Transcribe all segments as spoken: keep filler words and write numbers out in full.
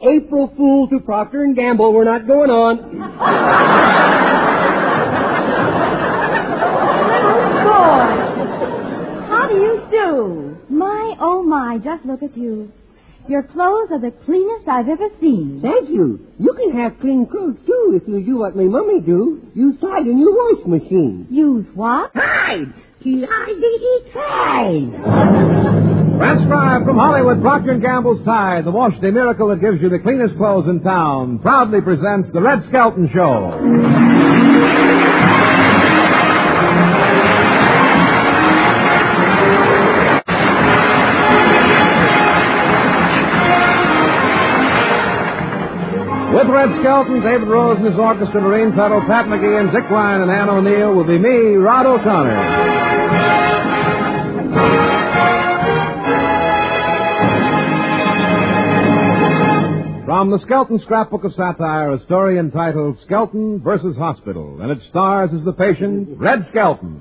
April Fool to Procter and Gamble. We're not going on. Boy, how do you do? My, oh my, just look at you. Your clothes are the cleanest I've ever seen. Thank you. You can have clean clothes, too, if you do what my mummy do. Use Tide in your wash machine. Use what? Tide! T I D E, Tide! Transcribed from Hollywood, Procter and Gamble's Tide, the wash day miracle that gives you the cleanest clothes in town, proudly presents The Red Skelton Show. With Red Skelton, David Rose and his orchestra, Lorraine Tuttle, Pat McGee, and Dick Ryan and Ann O'Neill will be me, Rod O'Connor. From the Skelton Scrapbook of Satire, a story entitled Skelton versus Hospital, and it stars as the patient, Red Skelton.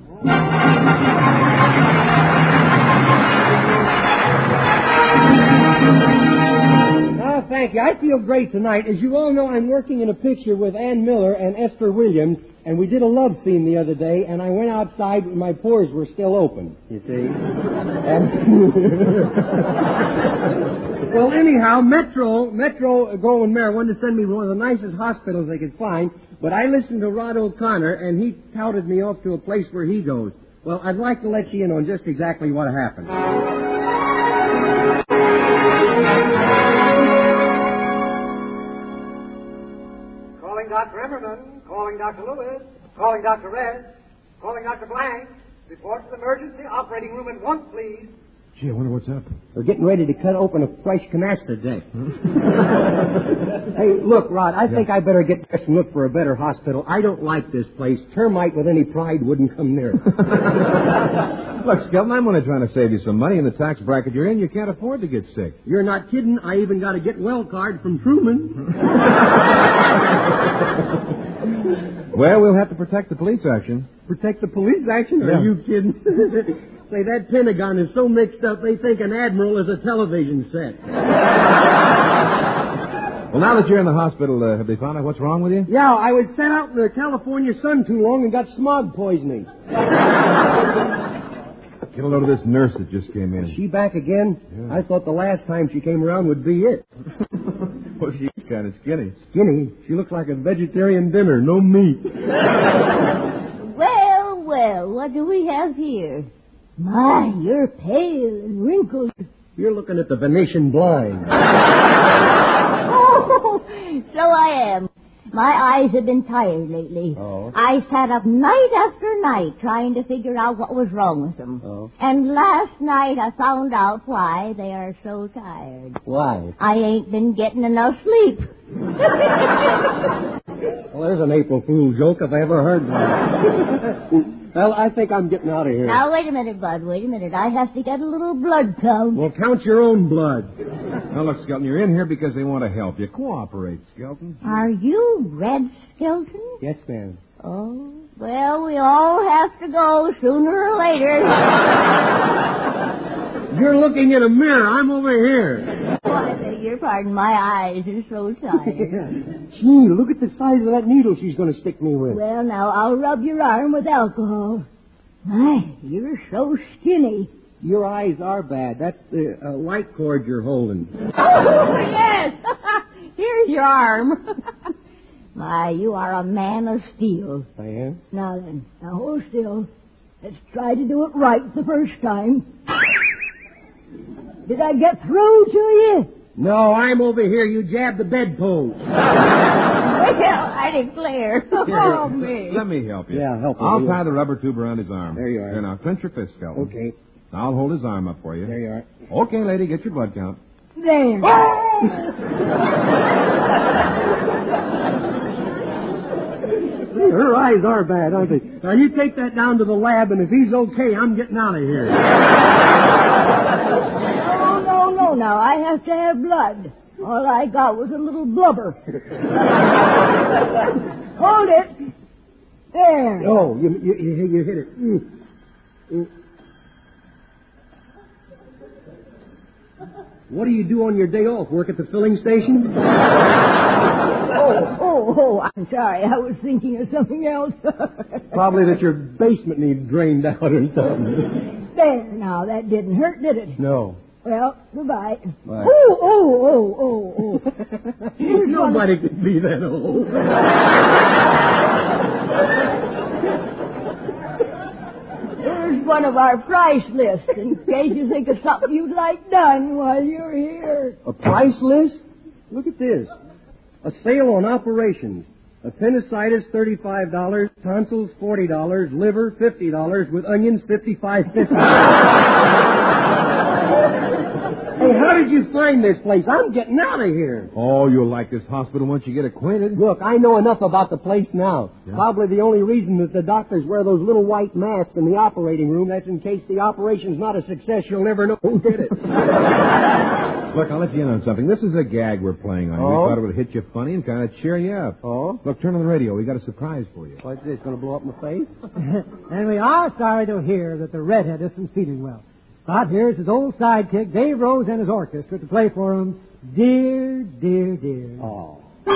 Thank you. I feel great tonight. As you all know, I'm working in a picture with Ann Miller and Esther Williams, and we did a love scene the other day, and I went outside and my pores were still open, you see. and well, anyhow, Metro, Metro Goldwyn Mayer wanted to send me one of the nicest hospitals they could find, but I listened to Rod O'Connor, and he touted me off to a place where he goes. Well, I'd like to let you in on just exactly what happened. Doctor Emmerman, calling Doctor Lewis, calling Doctor Red, calling Doctor Blank. Report to the emergency operating room at once, please. Gee, I wonder what's up. We're getting ready to cut open a fresh canasta today. Hey, look, Rod, I yeah. think I better get dressed and look for a better hospital. I don't like this place. Termite with any pride wouldn't come near it. Look, Skelton, I'm only trying to save you some money. In the tax bracket you're in, you can't afford to get sick. You're not kidding. I even got a get well card from Truman. Well, we'll have to protect the police action. Protect the police action? Are yeah. you kidding? Say, that Pentagon is so mixed up, they think an admiral is a television set. Well, now that you're in the hospital, uh, have they found out what's wrong with you? Yeah, I was sent out in the California sun too long and got smog poisoning. Get a load of this nurse that just came in. Is she back again? Yeah. I thought the last time she came around would be it. Well, she's kind of skinny. Skinny? She looks like a vegetarian dinner, no meat. Well, well, what do we have here? My, you're pale and wrinkled. You're looking at the Venetian blind. Oh, so I am. My eyes have been tired lately. Oh. I sat up night after night trying to figure out what was wrong with them. Oh. And last night I found out why they are so tired. Why? I ain't been getting enough sleep. Well, there's an April Fool's joke if I ever heard one. Well, I think I'm getting out of here. Now, wait a minute, Bud. Wait a minute. I have to get a little blood count. Well, count your own blood. Now, look, Skelton, you're in here because they want to help you. Cooperate, Skelton. Are you Red Skelton? Yes, ma'am. Oh, well, we all have to go sooner or later. You're looking in a mirror. I'm over here. Oh, I beg your pardon. My eyes are so tired. Gee, look at the size of that needle she's going to stick me with. Well, now, I'll rub your arm with alcohol. My, you're so skinny. Your eyes are bad. That's the uh, light cord you're holding. Oh, yes. Here's your arm. My, you are a man of steel. I am? Now then, now hold still. Let's try to do it right the first time. Did I get through to you? No, I'm over here. You jabbed the bedpost. Well, I declare. Oh, me. Let me help you. Yeah, help me. I'll tie the rubber tube around his arm. There you are. Here, now, clench your fist, Skelton. Okay. Now, I'll hold his arm up for you. There you are. Okay, lady, get your blood count. There. Her eyes are bad, aren't they? Now, you take that down to the lab, and if he's okay, I'm getting out of here. No, no, no, now. I have to have blood. All I got was a little blubber. Hold it. There. Oh, you, you, you, you hit it. Mm. Mm. What do you do on your day off? Work at the filling station? Oh, oh, oh, I'm sorry. I was thinking of something else. Probably that your basement needs drained out or something. There, now, that didn't hurt, did it? No. Well, goodbye. Bye. Oh, oh, oh, oh, oh. Nobody could be that old. Here's one of our price lists in case you think of something you'd like done while you're here. A price list? Look at this. A sale on operations. Appendicitis, thirty-five dollars. Tonsils, forty dollars. Liver, fifty dollars. With onions, fifty-five fifty. Hey, how did you find this place? I'm getting out of here. Oh, you'll like this hospital once you get acquainted. Look, I know enough about the place now. Yeah? Probably the only reason that the doctors wear those little white masks in the operating room, that's in case the operation's not a success, you'll never know who did it. Look, I'll let you in on something. This is a gag we're playing on. Oh? We thought it would hit you funny and kind of cheer you up. Oh? Look, turn on the radio. We got a surprise for you. What's this, going to blow up my face? And we are sorry to hear that the redhead isn't feeling well. But here's his old sidekick, Dave Rose, and his orchestra to play for him, Dear, Dear, Dear. Oh.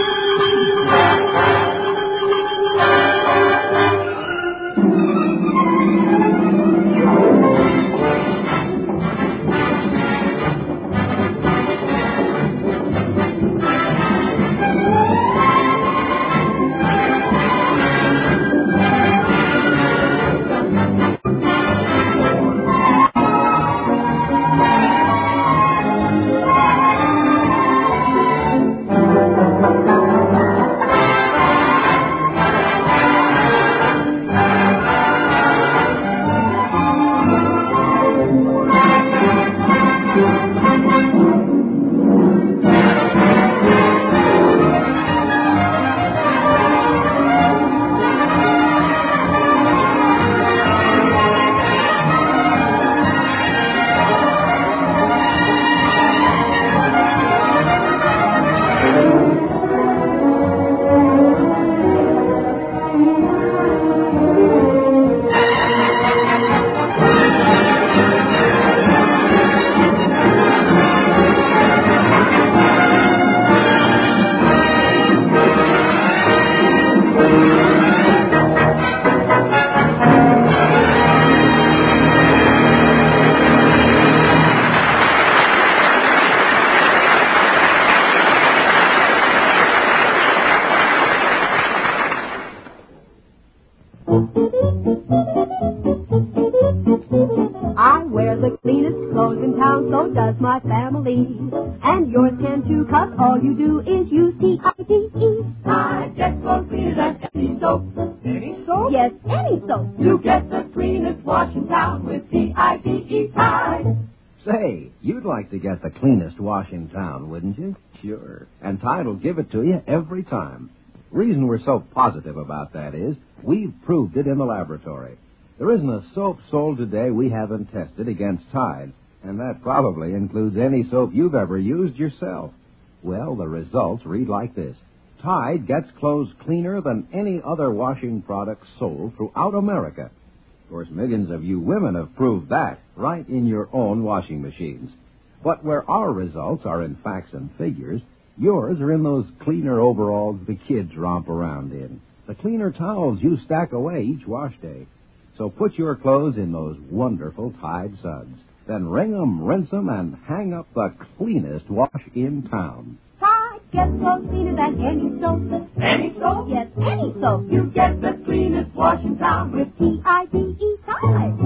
So does my family. And yours can too, 'cause all you do is use T I D E. I get clothes cleaner than any soap. Any soap? Yes, any soap. You get the cleanest wash in town with T I D E Tide. Say, you'd like to get the cleanest wash in town, wouldn't you? Sure. And Tide will give it to you every time. Reason we're so positive about that is we've proved it in the laboratory. There isn't a soap sold today we haven't tested against Tide. And that probably includes any soap you've ever used yourself. Well, the results read like this. Tide gets clothes cleaner than any other washing product sold throughout America. Of course, millions of you women have proved that right in your own washing machines. But where our results are in facts and figures, yours are in those cleaner overalls the kids romp around in, the cleaner towels you stack away each wash day. So put your clothes in those wonderful Tide suds. Then wring 'em, rinse 'em, and hang up the cleanest wash in town. Tide gets clothes cleaner than any soap. Any soap? Yes, any soap. You get the cleanest wash in town with T I D E Tide.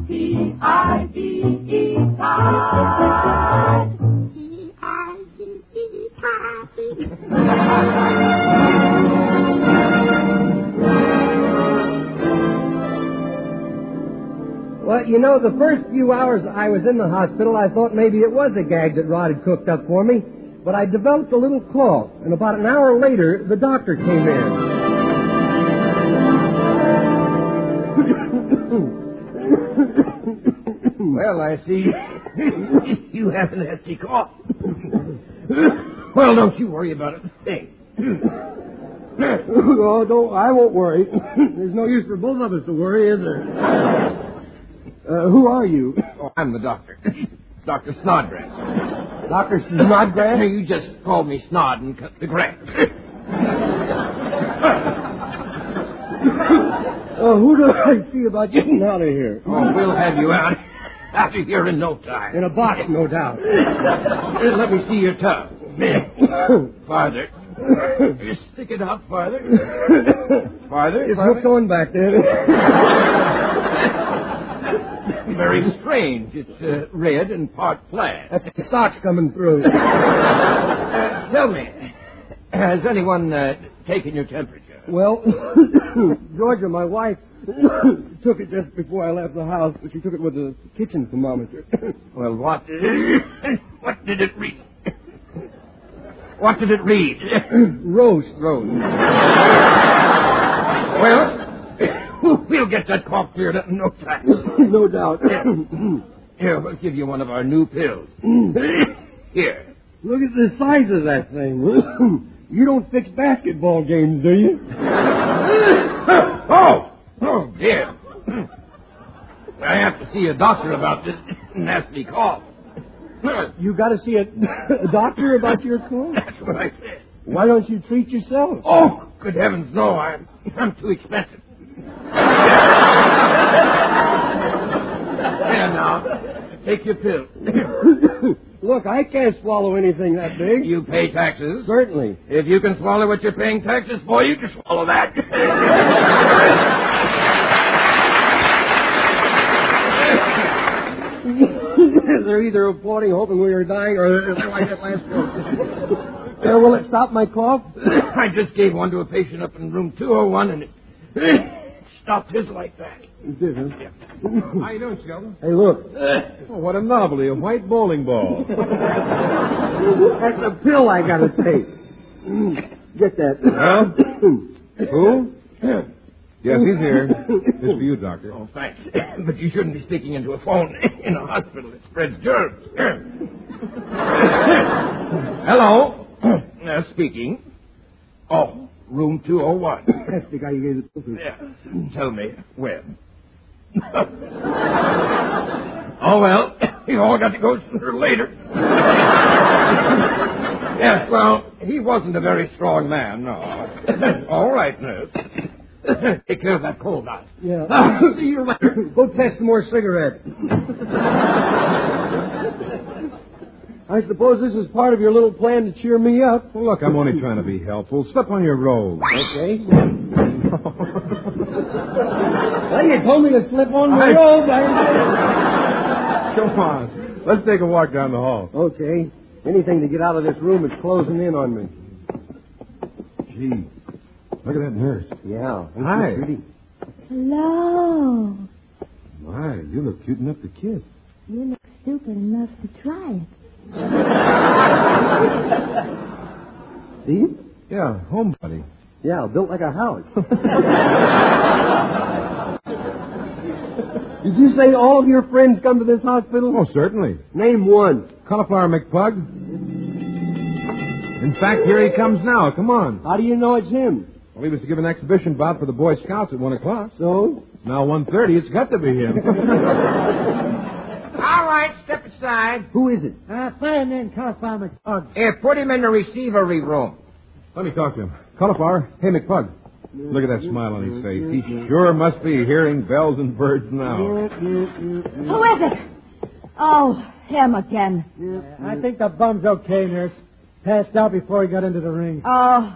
T I D E Tide. T I D E Tide. Well, you know, the first few hours I was in the hospital, I thought maybe it was a gag that Rod had cooked up for me. But I developed a little cough, and about an hour later, the doctor came in. Well, I see you have a nasty cough. Well, don't you worry about it. Hey. Oh, don't, I won't worry. There's no use for both of us to worry, is there? Uh, who are you? Oh, I'm the doctor. Doctor Snodgrass. Doctor Snodgrass? You just called me Snod and cut the grass. Oh, who do I see about getting out of here? Oh, we'll have you out, out of here in no time. In a box, no doubt. Let me see your tongue. Farther. You stick it out farther. Farther. It's farther. hooked on back there. Very strange. It's uh, red and part plaid. That's the socks coming through. Uh, tell me, has anyone uh, taken your temperature? Well, Georgia, my wife, took it just before I left the house, but she took it with the kitchen thermometer. Well, what? What did it read? What did it read? Roast. Roast. Well, we'll get that cough cleared up in no time. No doubt. Here, we'll give you one of our new pills. Here. Look at the size of that thing. You don't fix basketball games, do you? Oh! Oh, dear. I have to see a doctor about this nasty cough. You got to see a, a doctor about your cough? That's what I said. Why don't you treat yourself? Oh, good heavens, no. I'm, I'm too expensive. There now. Take your pill. Look, I can't swallow anything that big. You pay taxes? Certainly. If you can swallow what you're paying taxes for, you can swallow that. They're either applauding, hoping we are dying, or they're like that last joke. Uh, will it stop my cough? I just gave one to a patient up in room two oh one, and it stopped his like that. It did, huh? Yeah. How you doing, Sheldon? Hey, look. Oh, what a novelty, a white bowling ball. That's a pill I got to take. Get that. Well? Who? Yes, he's here. This is for you, Doctor. Oh, thanks. But you shouldn't be speaking into a phone in a hospital. It spreads germs. Hello? Uh, speaking. Oh, room two oh one. That's the guy you gave the pill to. Yeah. Tell me, when? Oh, well, you all got to go sooner or later. Yes, well, he wasn't a very strong man, no. All right, nurse. Take care of that cold out. Yeah. See you later. Go test some more cigarettes. I suppose this is part of your little plan to cheer me up. Well, look, I'm only trying to be helpful. Slip on your robe. Okay. Well, you told me to slip on my I- robe. I... Come on. Let's take a walk down the hall. Okay. Anything to get out of this room is closing in on me. Gee, look at that nurse. Yeah. ain't Hi. she pretty? Hello. My, you look cute enough to kiss. You look stupid enough to try it. Steve? Yeah, homebody. Yeah, built like a house. Did you say all of your friends come to this hospital? Oh, certainly. Name one. Cauliflower McPug. In fact, here he comes now. Come on. How do you know it's him? Well, he was to give an exhibition bout for the Boy Scouts at one o'clock. So? It's now one thirty. It's got to be him. All right, step aside. Who is it? Uh, fireman Cauliflower McPug. Here, put him in the receivery room. Let me talk to him. Cauliflower, hey, McPug. Look at that smile on his face. He sure must be hearing bells and birds now. Who is it? Oh, him again. Uh, I think the bum's okay, nurse. Passed out before he got into the ring. Oh.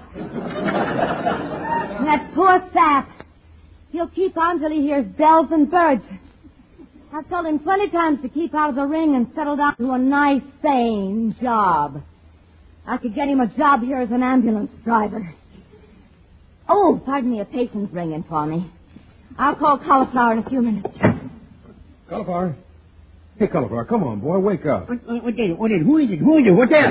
That poor sap. He'll keep on till he hears bells and birds. I've told him twenty times to keep out of the ring and settle down to a nice, sane job. I could get him a job here as an ambulance driver. Oh, pardon me, a patient's ringing for me. I'll call Cauliflower in a few minutes. Cauliflower. Hey, Cauliflower, come on, boy, wake up. What, what, what, what is it? Who is it? Who is it? What's that?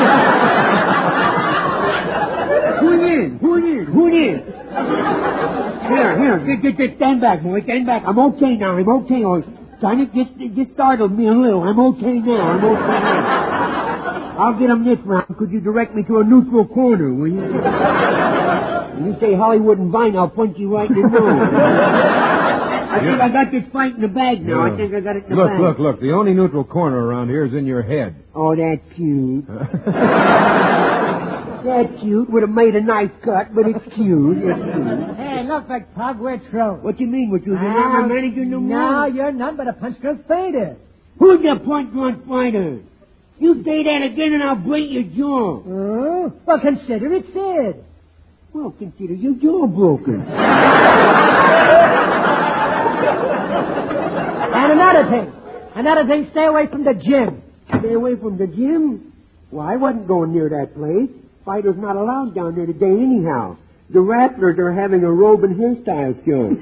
Who it is? Who it is? Who it is? Here, here. Just, just stand back, boy. Stand back. I'm okay now. I'm okay. Oh, kind of just, just startled me a little. I'm okay now. I'm okay now. I'll get him this round. Could you direct me to a neutral corner, will you? When you say Hollywood and Vine, I'll punch you right in the nose. I think I got this fight in the bag now. Yeah. I think I got it in the Look, bag. look, look. The only neutral corner around here is in your head. Oh, that's cute. That's cute. Would have made a nice cut, but it's cute. It's cute. Hey, look, McPug, we're through. What you mean? What you? You're not my manager no more? No, you're none but a punch-drunk fighter. Who's the punch-drunk fighter? You say that again and I'll break your jaw. Oh? Well, consider it said. Well, consider your jaw broken. And another thing. Another thing, stay away from the gym. Stay away from the gym? Well, I wasn't going near that place. Fighters not allowed down there today anyhow. The Rattlers are having a robe and hairstyle show.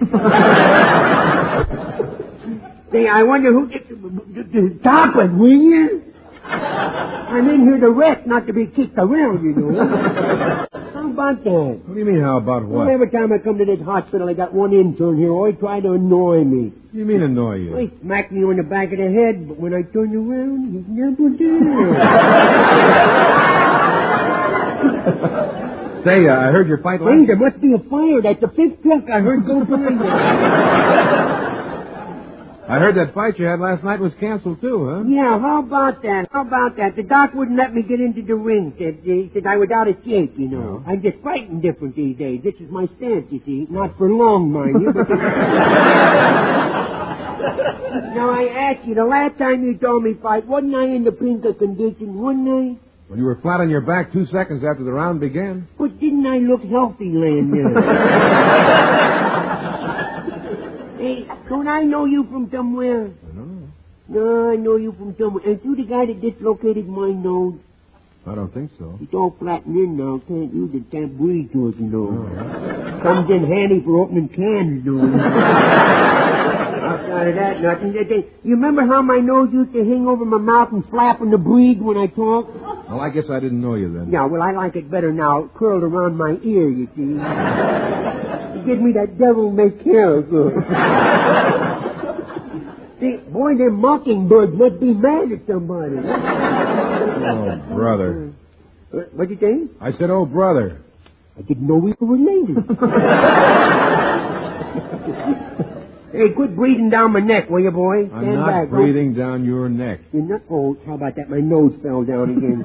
Say, I wonder who... Stop it, will you? I'm in here to rest, not to be kicked around, you know. How about that? What do you mean, how about what? Well, every time I come to this hospital, I got one intern here always trying to annoy me. What do you mean annoy you? Well, he smacked me on the back of the head, but when I turned around, he's never there. Say, uh, I heard your fight last... Hey, there must be a fire. That's the fifth truck I heard go behind you. I heard that fight you had last night was canceled, too, huh? Yeah, how about that? How about that? The doc wouldn't let me get into the ring. Said, he said I was out of shape, you know. No. I'm just fighting different these days. This is my stance, you see. Not for long, mind you. But now, I ask you, the last time you told me fight, wasn't I in the pink of condition, wasn't I? When you were flat on your back two seconds after the round began. But didn't I look healthy laying there? Hey, don't I know you from somewhere? No. No, I know you from somewhere. Ain't you the guy that dislocated my nose? I don't think so. It's all flattened in now. Can't use it. Can't breathe to it, you know. Oh, yeah. Comes in handy for opening cans, you know. Outside of that, nothing. You remember how my nose used to hang over my mouth and flapping to breathe when I talk? Well, I guess I didn't know you then. Yeah, well, I like it better now. Curled around my ear, you see. It gives me that devil may care good. See, boy, them mockingbirds must be mad at somebody. Oh, brother. Uh, what'd you say? I said, oh, brother. I didn't know we were related. Hey, quit breathing down my neck, will you, boy? Stand I'm not back. breathing down your neck. You're not... Oh, how about that? My nose fell down again.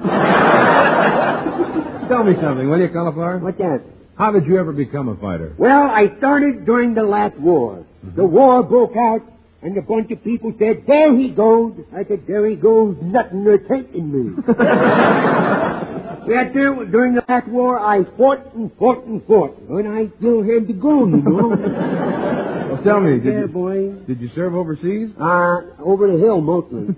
Tell me something, will you, Cauliflower? What's that? How did you ever become a fighter? Well, I started during the last war. Mm-hmm. The war broke out, and a bunch of people said, there he goes. I said, there he goes, nothing, they're taking me. Yeah, during the last war, I fought and fought and fought. And I still had to go, you know. Well, tell me, did, yeah, you, boy. did you serve overseas? Uh, over the hill, mostly.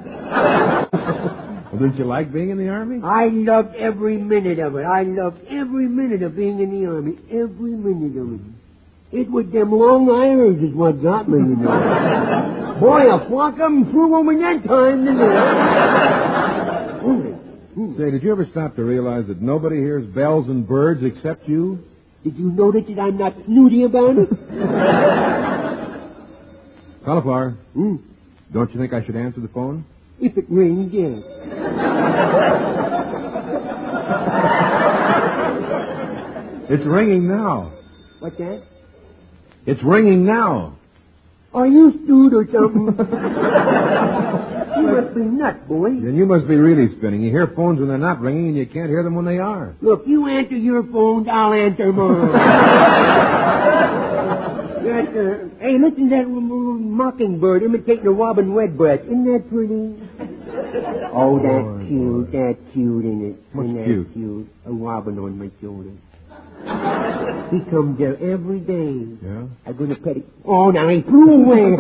Well, didn't you like being in the Army? I loved every minute of it. I loved every minute of being in the Army. Every minute of it. It was them long irons is what got me, you know. Boy, a flock of them flew over that time, didn't they? Say, did you ever stop to realize that nobody hears bells and birds except you? Did you notice that I'm not snooty about it? Cauliflower, Hmm? don't you think I should answer the phone? If it rings, yes. It's ringing now. What's that? It's ringing now. Are you stewed or something? You must be nuts, boy. Then you must be really spinning. You hear phones when they're not ringing, and you can't hear them when they are. Look, you answer your phones, I'll answer mine. That, uh, hey, listen to that mockingbird imitating a robin redbreast. Isn't that pretty? Oh, that's Oh, cute. boy. That's cute, isn't it? What's Isn't that cute? cute? A robin on my shoulder. He comes there every day. Yeah? I'm going to pet it. Oh, now he flew away.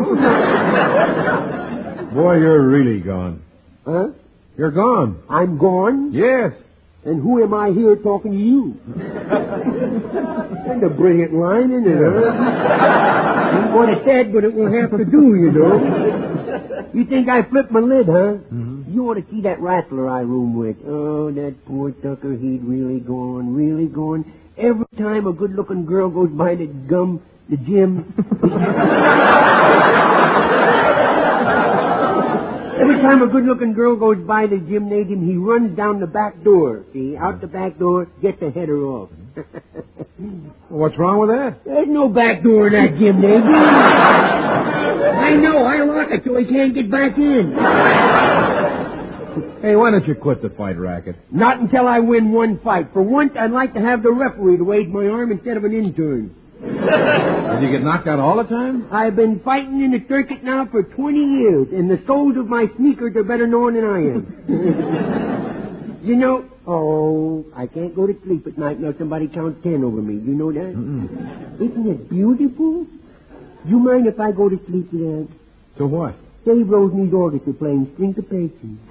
Boy, you're really gone. Huh? You're gone. I'm gone? Yes. And who am I here talking to you? That's a brilliant line, isn't it? Huh? Ain't what it said, but it will have to do, you know. You think I flipped my lid, huh? Mm-hmm. You ought to see that rattler I room with. Oh, that poor Tucker, he'd really gone, really gone. Every time a good-looking girl goes by the gum, the gym... Every time a good-looking girl goes by the gymnasium, he runs down the back door. See, out the back door, gets the header off. Well, what's wrong with that? There's no back door in that gymnasium. I know. I lock it so he can't get back in. Hey, why don't you quit the fight racket? Not until I win one fight. For once, I'd like to have the referee to wage my arm instead of an intern. Did you get knocked out all the time? I've been fighting in the circuit now for twenty years, and the soles of my sneakers are better known than I am. You know, oh, I can't go to sleep at night until somebody counts ten over me. You know that? Mm-mm. Isn't it beautiful? You mind if I go to sleep today? So what? Dave Roseney's orchestra playing Syncopation.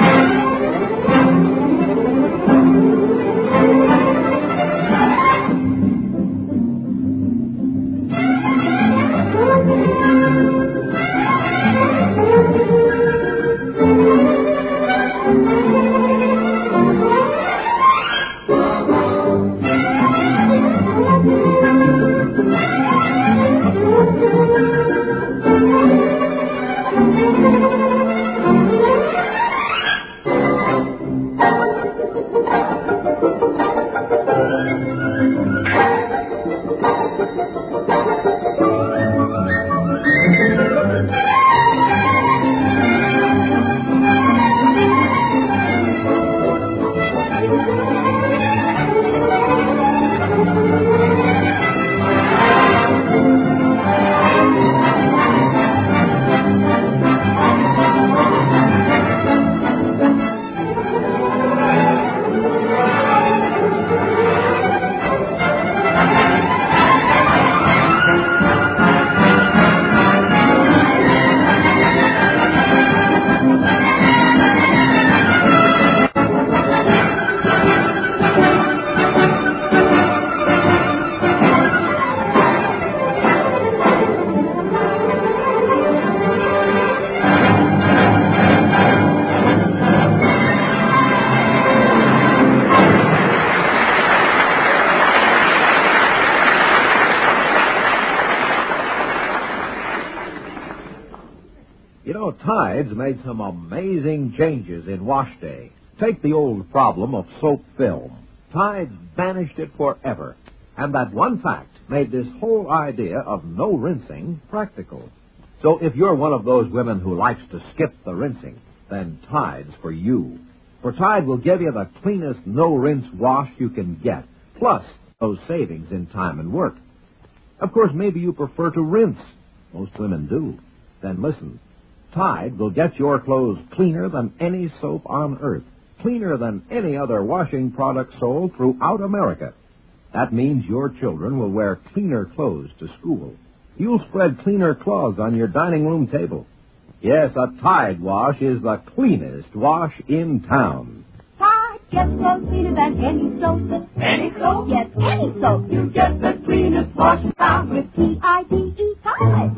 Tide's made some amazing changes in wash day. Take the old problem of soap film. Tide's banished it forever. And that one fact made this whole idea of no rinsing practical. So if you're one of those women who likes to skip the rinsing, then Tide's for you. For Tide will give you the cleanest no-rinse wash you can get, plus those savings in time and work. Of course, maybe you prefer to rinse. Most women do. Then listen. Tide will get your clothes cleaner than any soap on earth, cleaner than any other washing product sold throughout America. That means your children will wear cleaner clothes to school. You'll spread cleaner cloths on your dining room table. Yes, a Tide wash is the cleanest wash in town. Tide gets clothes cleaner than any soap. Any soap? Yes, any soap. You get the cleanest wash in town with T I D E Tide.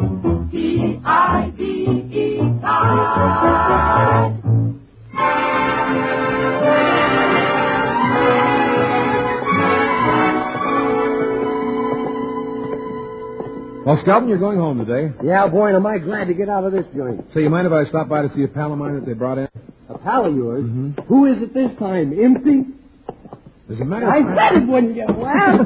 T I D E Tide. Well, Skelton, you're going home today. Yeah, boy, and am I glad to get out of this joint. So you mind if I stop by to see a pal of mine that they brought in? A pal of yours? Mm-hmm. Who is it this time? Empty? As a matter I of fact... said it wouldn't get well.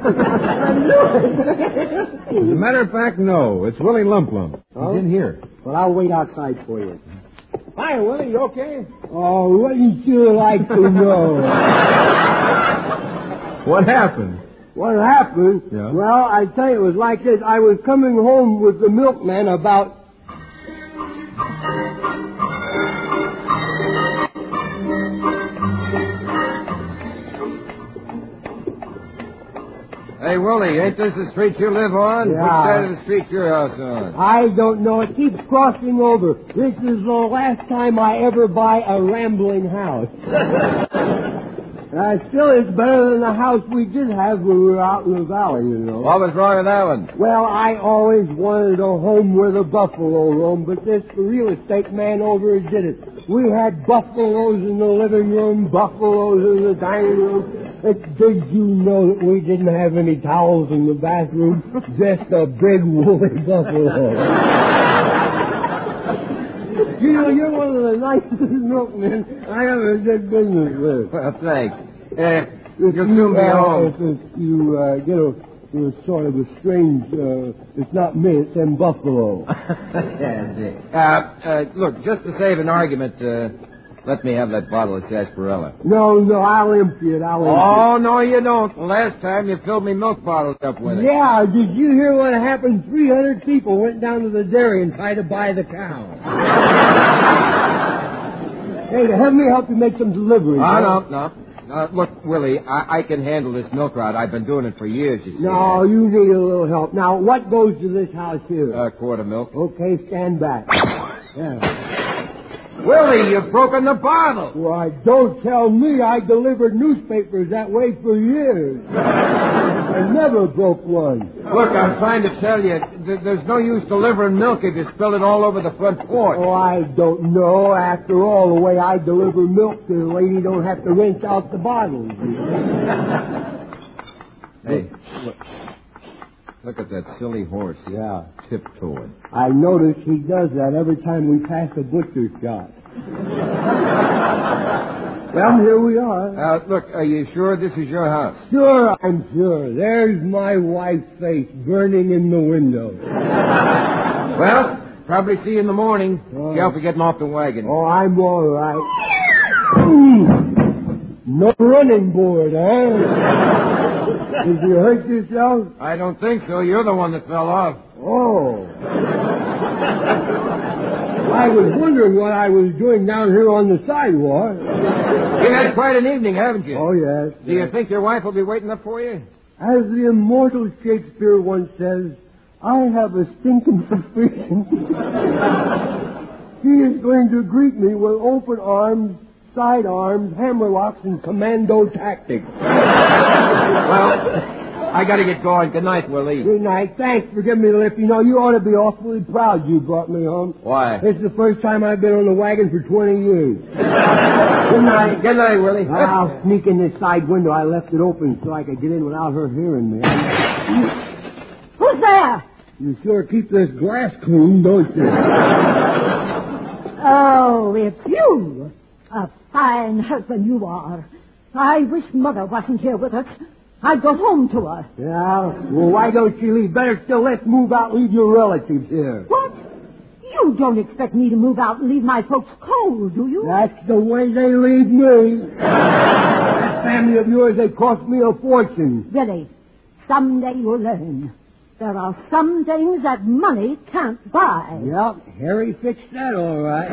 As a matter of fact, no. It's Willie Lump Lump. Oh? He's in here. Well, I'll wait outside for you. Hi, Willie. You okay? Oh, wouldn't you like to know? What happened? What happened? Yeah. Well, I tell you, it was like this. I was coming home with the milkman about... Hey, Willie, ain't this the street you live on? Yeah. Which side of the street your house on? I don't know. It keeps crossing over. This is the last time I ever buy a rambling house. Uh, still, it's better than the house we did have when we were out in the valley, you know. What was wrong with that one? Well, I always wanted a home where the buffalo roam, but this real estate man over here did it. We had buffaloes in the living room, buffaloes in the dining room. It, did you know that we didn't have any towels in the bathroom? Just a big woolly buffalo. You know, you're one of the nicest milkmen I ever did business with. Well, thanks. Uh, If you'll soon be uh, home. If, if you uh, get a You're sort of a strange, uh, it's not me, it's them buffalo. Yes, yes. Uh, uh, look, just to save an argument, uh, let me have that bottle of sarsaparilla. No, no, I'll empty it, I'll empty Oh, no, you don't. Last time you filled me milk bottles up with it. it. Yeah, did you hear what happened? three hundred people went down to the dairy and tried to buy the cow. Hey, have me help you make some deliveries. Oh, huh? no, no. Uh, look, Willie, I, I can handle this milk route. I've been doing it for years, you see. No, you need a little help. Now, what goes to this house here? A quart of milk. Okay, stand back. Yeah. Willie, you've broken the bottle. Why, don't tell me. I delivered newspapers that way for years. I never broke one. Look, I'm trying to tell you, th- there's no use delivering milk if you spilled it all over the front porch. Oh, I don't know. After all, the way I deliver milk to the lady don't have to rinse out the bottles. Hey, look. Look at that silly horse. Yeah. Tiptoeing. I notice he does that every time we pass a butcher's shop. Well, here we are. Uh, look, are you sure this is your house? Sure, I'm sure. There's my wife's face burning in the window. Well, probably see you in the morning. Oh. Careful getting off the wagon. Oh, I'm all right. No running board, huh? Did you hurt yourself? I don't think so. You're the one that fell off. Oh. I was wondering what I was doing down here on the sidewalk. You had quite an evening, haven't you? Oh, yes. Do you think your wife will be waiting up for you? As the immortal Shakespeare once says, I have a stinking suspicion. She is going to greet me with open arms, side arms, hammerlocks, and commando tactics. Well, I got to get going. Good night, Willie. Good night. Thanks for giving me the lift. You know, you ought to be awfully proud you brought me home. Why? It's the first time I've been on the wagon for twenty years. Good night. Good night, Willie. I'll sneak in this side window. I left it open so I could get in without her hearing me. Who's there? You sure keep this glass clean, don't you? Oh, it's you. A fine husband you are. I wish Mother wasn't here with us. I'd go home to her. Yeah? Well, why don't you leave? Better still, let's move out and leave your relatives here. What? You don't expect me to move out and leave my folks cold, do you? That's the way they leave me. That family of yours, they cost me a fortune. Billy, someday you'll learn. There are some things that money can't buy. Yep, Harry fixed that all right.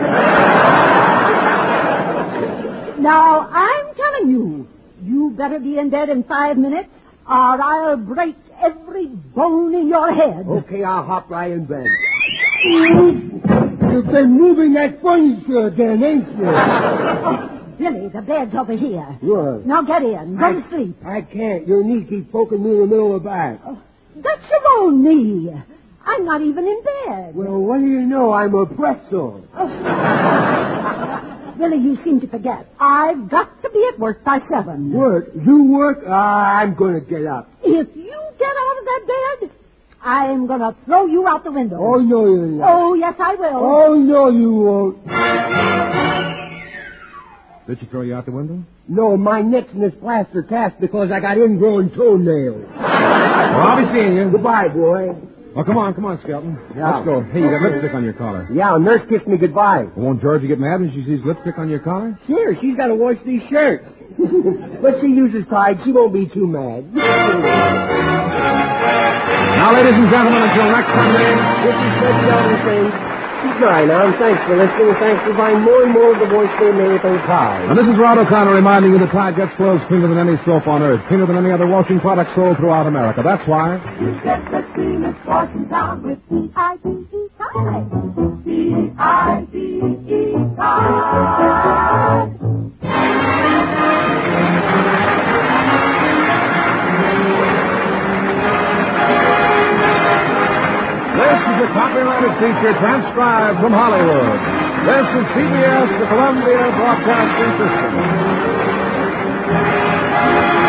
Now, I'm telling you, you better be in bed in five minutes, or I'll break every bone in your head. Okay, I'll hop right in bed. You've been moving that furniture again, ain't you? Oh, Billy, the bed's over here. What? Now get in. Go I, to sleep. I can't. Your knee keeps poking me in the middle of the back. Oh, that's your own knee. I'm not even in bed. Well, what do you know? I'm a pretzel. Oh. Billy, you seem to forget. I've got to be at work by seven. Work? You work? Uh, I'm going to get up. If you get out of that bed, I'm going to throw you out the window. Oh, no, you're not. Oh, yes, I will. Oh, no, you won't. Did she throw you out the window? No, my neck's in this plaster cast because I got ingrown toenails. Well, I'll be seeing you. Goodbye, boy. Oh, come on, come on, Skelton. Yeah. Let's go. Hey, you got lipstick on your collar. Yeah, nurse kissed me goodbye. Well, won't Georgie get mad when she sees lipstick on your collar? Sure, she's got to wash these shirts. But she uses Tide. She won't be too mad. Now, ladies and gentlemen, until next Sunday, This is Fred Young saying good night now, and thanks for listening, and thanks for buying more and more of the voice name and everything Tide. and this is Rod O'Connor reminding you that Tide gets clothes cleaner than any soap on earth, cleaner than any other washing product sold throughout America. That's why. You get the cleanest washing down with T I D E Tide. T I D E Tide. This is a copyrighted feature transcribed from Hollywood. This is C B S, the Columbia Broadcasting System.